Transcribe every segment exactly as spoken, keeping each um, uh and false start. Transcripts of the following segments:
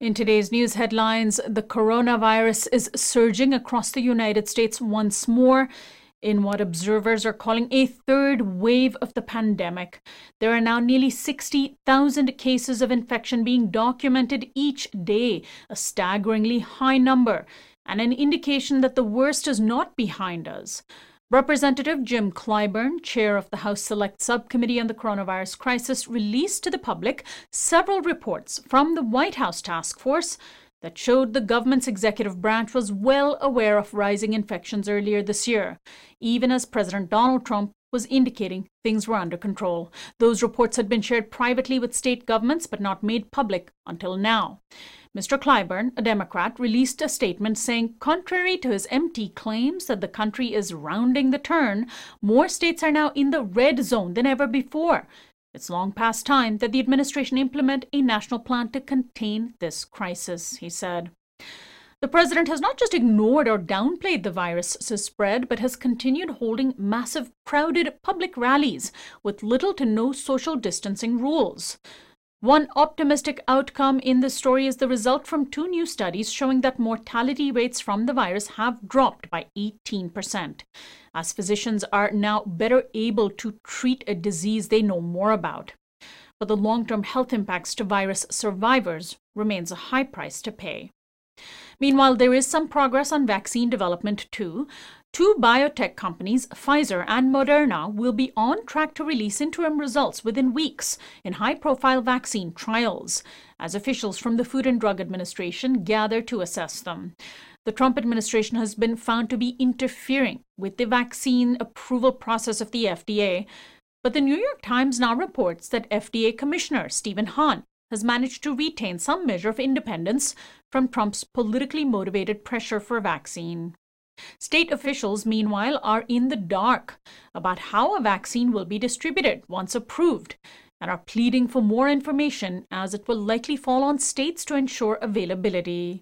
In today's news headlines, the coronavirus is surging across the United States once more in what observers are calling a third wave of the pandemic. There are now nearly sixty thousand cases of infection being documented each day, a staggeringly high number, and an indication that the worst is not behind us. Representative Jim Clyburn, chair of the House Select Subcommittee on the Coronavirus Crisis, released to the public several reports from the White House task force that showed the government's executive branch was well aware of rising infections earlier this year, even as President Donald Trump was indicating things were under control. Those reports had been shared privately with state governments but not made public until now. Mister Clyburn, a Democrat, released a statement saying, contrary to his empty claims that the country is rounding the turn, more states are now in the red zone than ever before. It's long past time that the administration implement a national plan to contain this crisis, he said. The president has not just ignored or downplayed the virus's spread, but has continued holding massive, crowded public rallies with little to no social distancing rules. One optimistic outcome in this story is the result from two new studies showing that mortality rates from the virus have dropped by eighteen percent, as physicians are now better able to treat a disease they know more about. But the long-term health impacts to virus survivors remains a high price to pay. Meanwhile, there is some progress on vaccine development too. Two biotech companies, Pfizer and Moderna, will be on track to release interim results within weeks in high-profile vaccine trials, as officials from the Food and Drug Administration gather to assess them. The Trump administration has been found to be interfering with the vaccine approval process of the F D A, but the New York Times now reports that F D A Commissioner Stephen Hahn has managed to retain some measure of independence from Trump's politically motivated pressure for a vaccine. State officials, meanwhile, are in the dark about how a vaccine will be distributed once approved and are pleading for more information, as it will likely fall on states to ensure availability.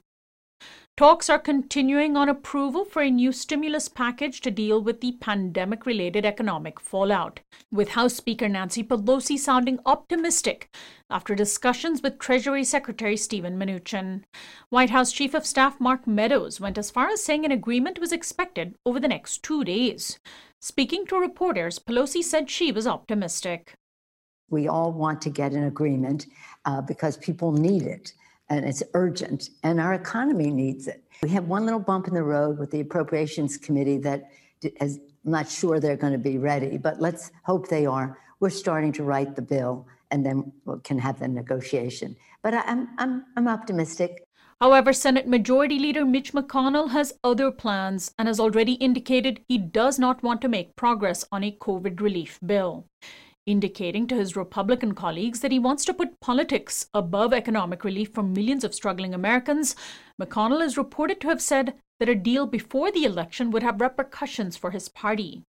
Talks are continuing on approval for a new stimulus package to deal with the pandemic-related economic fallout, with House Speaker Nancy Pelosi sounding optimistic after discussions with Treasury Secretary Steven Mnuchin. White House Chief of Staff Mark Meadows went as far as saying an agreement was expected over the next two days. Speaking to reporters, Pelosi said she was optimistic. We all want to get an agreement uh, because people need it. And it's urgent, and our economy needs it. We have one little bump in the road with the Appropriations Committee that is, I'm not sure they're going to be ready, but let's hope they are. We're starting to write the bill, and then we can have the negotiation. But I, I'm, I'm, I'm optimistic. However, Senate Majority Leader Mitch McConnell has other plans and has already indicated he does not want to make progress on a COVID relief bill, indicating to his Republican colleagues that he wants to put politics above economic relief for millions of struggling Americans. McConnell is reported to have said that a deal before the election would have repercussions for his party.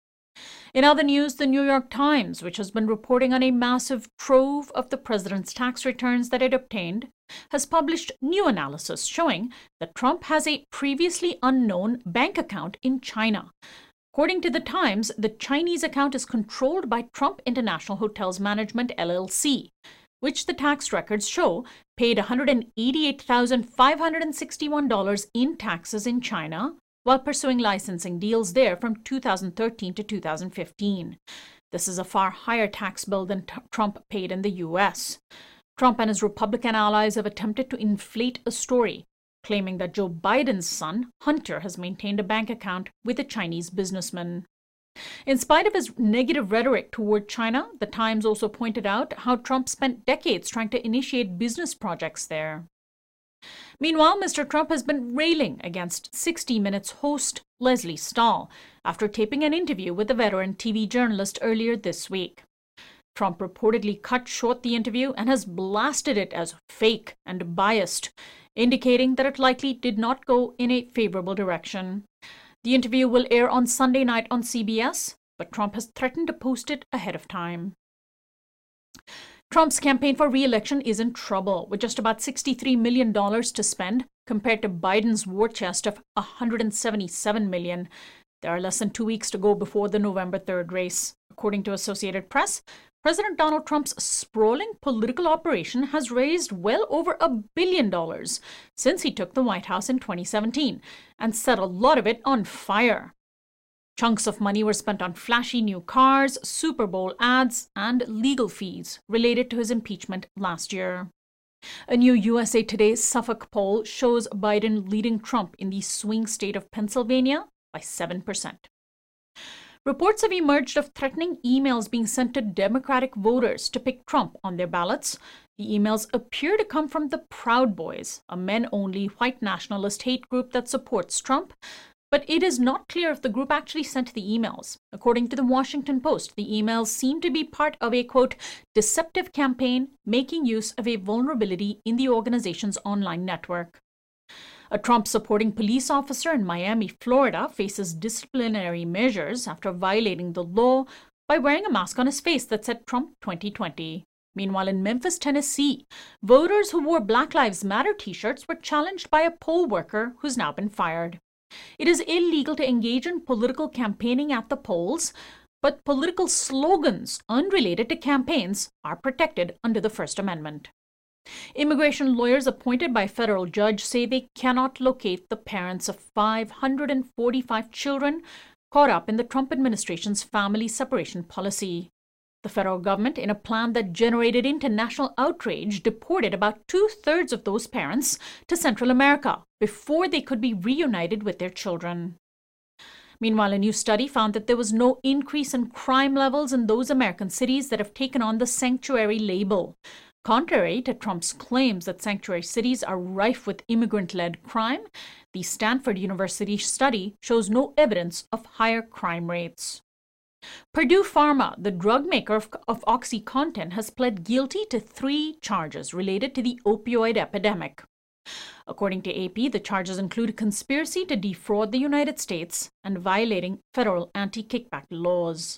In other news, the New York Times, which has been reporting on a massive trove of the president's tax returns that it obtained, has published new analysis showing that Trump has a previously unknown bank account in China. According to the Times, the Chinese account is controlled by Trump International Hotels Management, L L C, which the tax records show paid one hundred eighty-eight thousand five hundred sixty-one dollars in taxes in China while pursuing licensing deals there from two thousand thirteen to two thousand fifteen. This is a far higher tax bill than t- Trump paid in the U S. Trump and his Republican allies have attempted to inflate a story, claiming that Joe Biden's son, Hunter, has maintained a bank account with a Chinese businessman. In spite of his negative rhetoric toward China, the Times also pointed out how Trump spent decades trying to initiate business projects there. Meanwhile, Mister Trump has been railing against sixty minutes host Leslie Stahl after taping an interview with a veteran T V journalist earlier this week. Trump reportedly cut short the interview and has blasted it as fake and biased, indicating that it likely did not go in a favorable direction. The interview will air on Sunday night on C B S, but Trump has threatened to post it ahead of time. Trump's campaign for re-election is in trouble, with just about sixty-three million dollars to spend compared to Biden's war chest of one hundred seventy-seven million dollars. There are less than two weeks to go before the November third race. According to Associated Press, President Donald Trump's sprawling political operation has raised well over a billion dollars since he took the White House in twenty seventeen and set a lot of it on fire. Chunks of money were spent on flashy new cars, Super Bowl ads, and legal fees related to his impeachment last year. A new U S A Today Suffolk poll shows Biden leading Trump in the swing state of Pennsylvania by seven percent. Reports have emerged of threatening emails being sent to Democratic voters to pick Trump on their ballots. The emails appear to come from the Proud Boys, a men-only white nationalist hate group that supports Trump, but it is not clear if the group actually sent the emails. According to the Washington Post, the emails seem to be part of a, quote, deceptive campaign making use of a vulnerability in the organization's online network. A Trump-supporting police officer in Miami, Florida, faces disciplinary measures after violating the law by wearing a mask on his face that said Trump twenty twenty. Meanwhile, in Memphis, Tennessee, voters who wore Black Lives Matter t-shirts were challenged by a poll worker who's now been fired. It is illegal to engage in political campaigning at the polls, but political slogans unrelated to campaigns are protected under the First Amendment. Immigration lawyers appointed by a federal judge say they cannot locate the parents of five hundred forty-five children caught up in the Trump administration's family separation policy. The federal government, in a plan that generated international outrage, deported about two-thirds of those parents to Central America before they could be reunited with their children. Meanwhile, a new study found that there was no increase in crime levels in those American cities that have taken on the sanctuary label. Contrary to Trump's claims that sanctuary cities are rife with immigrant-led crime, the Stanford University study shows no evidence of higher crime rates. Purdue Pharma, the drug maker of, of OxyContin, has pled guilty to three charges related to the opioid epidemic. According to A P, the charges include conspiracy to defraud the United States and violating federal anti-kickback laws.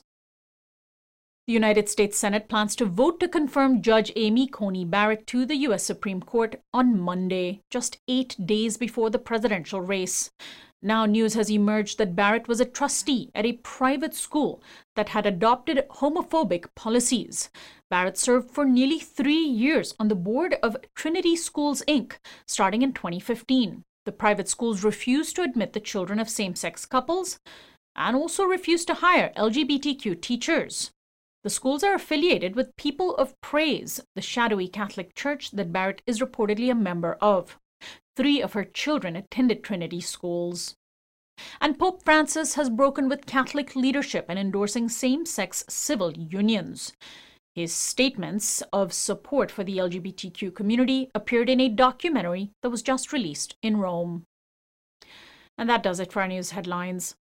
The United States Senate plans to vote to confirm Judge Amy Coney Barrett to the U S Supreme Court on Monday, just eight days before the presidential race. Now news has emerged that Barrett was a trustee at a private school that had adopted homophobic policies. Barrett served for nearly three years on the board of Trinity Schools, Incorporated, starting in twenty fifteen. The private schools refused to admit the children of same-sex couples and also refused to hire L G B T Q teachers. The schools are affiliated with People of Praise, the shadowy Catholic church that Barrett is reportedly a member of. Three of her children attended Trinity schools. And Pope Francis has broken with Catholic leadership in endorsing same-sex civil unions. His statements of support for the L G B T Q community appeared in a documentary that was just released in Rome. And that does it for our news headlines.